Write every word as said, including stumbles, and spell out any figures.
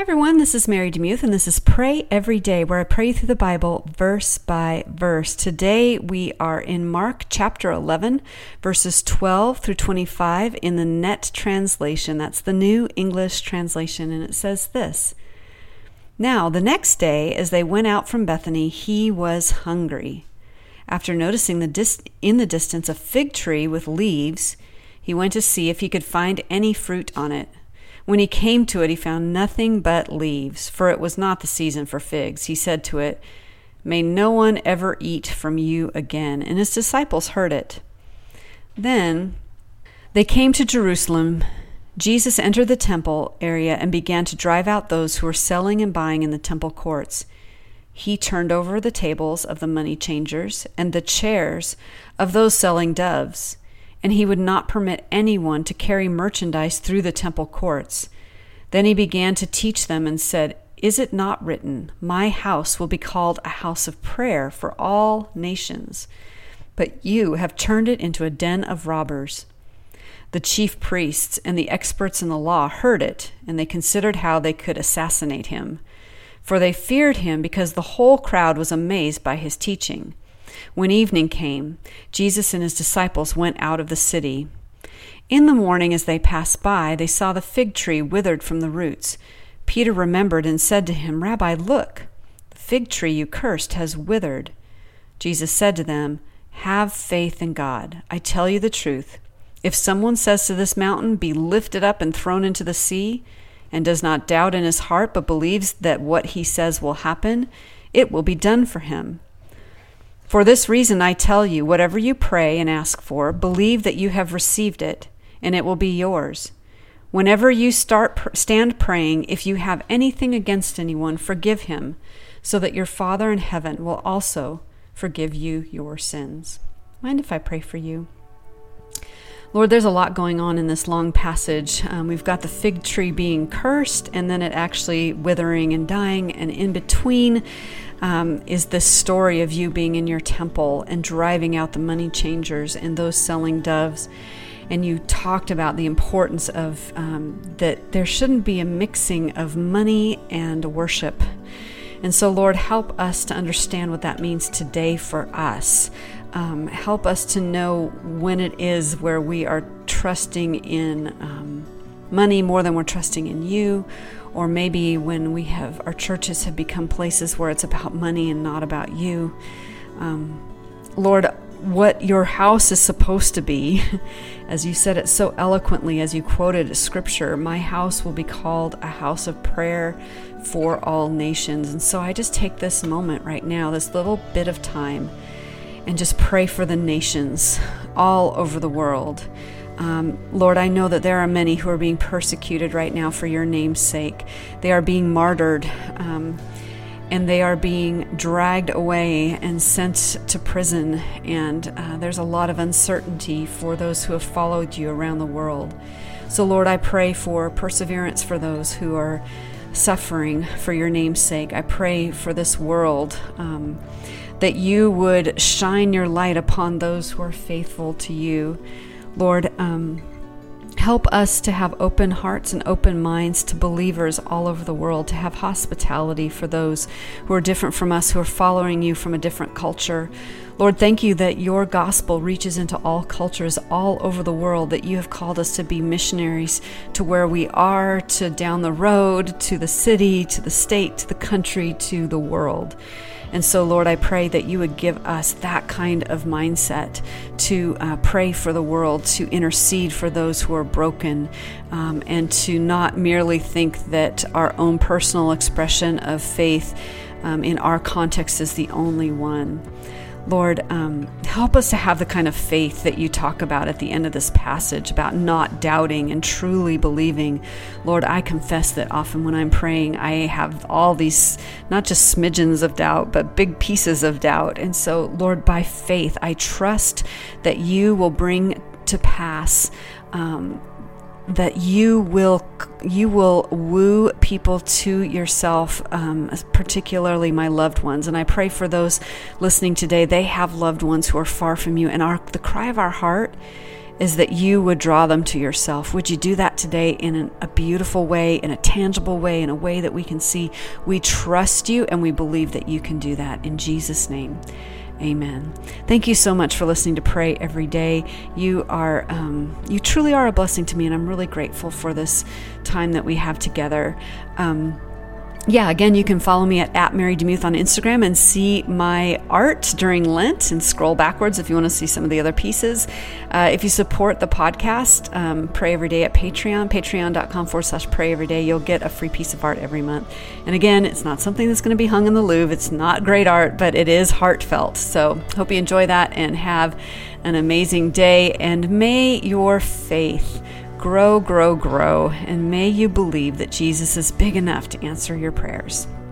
everyone, this is Mary DeMuth, and this is Pray Every Day, where I pray through the Bible verse by verse. Today we are in Mark chapter eleven, verses twelve through twenty-five in the N E T translation. That's the New English Translation, and it says this. Now, the next day, as they went out from Bethany, he was hungry. After noticing the dis- in the distance a fig tree with leaves, he went to see if he could find any fruit on it. When he came to it, he found nothing but leaves, for it was not the season for figs. He said to it, "May no one ever eat from you again." And his disciples heard it. Then they came to Jerusalem. Jesus entered the temple area and began to drive out those who were selling and buying in the temple courts. He turned over the tables of the money changers and the chairs of those selling doves, and he would not permit anyone to carry merchandise through the temple courts. Then he began to teach them and said, "Is it not written, 'My house will be called a house of prayer for all nations'? But you have turned it into a den of robbers." The chief priests and the experts in the law heard it, and they considered how they could assassinate him. For they feared him because the whole crowd was amazed by his teaching. When evening came, Jesus and his disciples went out of the city. In the morning, as they passed by, they saw the fig tree withered from the roots. Peter remembered and said to him, "Rabbi, look, the fig tree you cursed has withered." Jesus said to them, "Have faith in God. I tell you the truth. If someone says to this mountain, 'Be lifted up and thrown into the sea,' and does not doubt in his heart, but believes that what he says will happen, it will be done for him. For this reason I tell you, whatever you pray and ask for, believe that you have received it, and it will be yours. Whenever you start stand praying, if you have anything against anyone, forgive him, so that your Father in heaven will also forgive you your sins." Mind if I pray for you? Lord, there's a lot going on in this long passage. Um, we've got the fig tree being cursed, and then it actually withering and dying, and in between um, is this story of you being in your temple and driving out the money changers and those selling doves. And you talked about the importance of um, that there shouldn't be a mixing of money and worship. And so, Lord, help us to understand what that means today for us. Um, help us to know when it is where we are trusting in um, money more than we're trusting in you, or maybe when we have our churches have become places where it's about money and not about you. Um, Lord, what your house is supposed to be, as you said it so eloquently as you quoted a scripture, "My house will be called a house of prayer for all nations." And so I just take this moment right now, this little bit of time, and just pray for the nations all over the world. Um, Lord, I know that there are many who are being persecuted right now for your name's sake. They are being martyred, um, and they are being dragged away and sent to prison. And uh, there's a lot of uncertainty for those who have followed you around the world. So, Lord, I pray for perseverance for those who are suffering for your name's sake. I pray for this world, um, that you would shine your light upon those who are faithful to you. Lord, um, help us to have open hearts and open minds to believers all over the world, to have hospitality for those who are different from us, who are following you from a different culture. Lord, thank you that your gospel reaches into all cultures all over the world, that you have called us to be missionaries to where we are, to down the road, to the city, to the state, to the country, to the world. And so, Lord, I pray that you would give us that kind of mindset to uh, pray for the world, to intercede for those who are broken, um, and to not merely think that our own personal expression of faith um, in our context is the only one. Lord, um, help us to have the kind of faith that you talk about at the end of this passage, about not doubting and truly believing. Lord, I confess that often when I'm praying, I have all these, not just smidgens of doubt, but big pieces of doubt. And so, Lord, by faith, I trust that you will bring to pass um, that you will you will woo people to yourself, um, particularly my loved ones. And I pray for those listening today, they have loved ones who are far from you. And our the cry of our heart is that you would draw them to yourself. Would you do that today in an, a beautiful way, in a tangible way, in a way that we can see? We trust you and we believe that you can do that. In Jesus' name, amen. Thank you so much for listening to Pray Every Day. You are, um, you truly are a blessing to me, and I'm really grateful for this time that we have together. Um, Yeah, again, you can follow me at, at Mary DeMuth on Instagram and see my art during Lent, and scroll backwards if you want to see some of the other pieces. Uh, if you support the podcast, um, Pray Every Day at Patreon, patreon.com forward slash pray every day, you'll get a free piece of art every month. And again, it's not something that's going to be hung in the Louvre. It's not great art, but it is heartfelt. So hope you enjoy that and have an amazing day. And may your faith grow, grow, grow, and may you believe that Jesus is big enough to answer your prayers.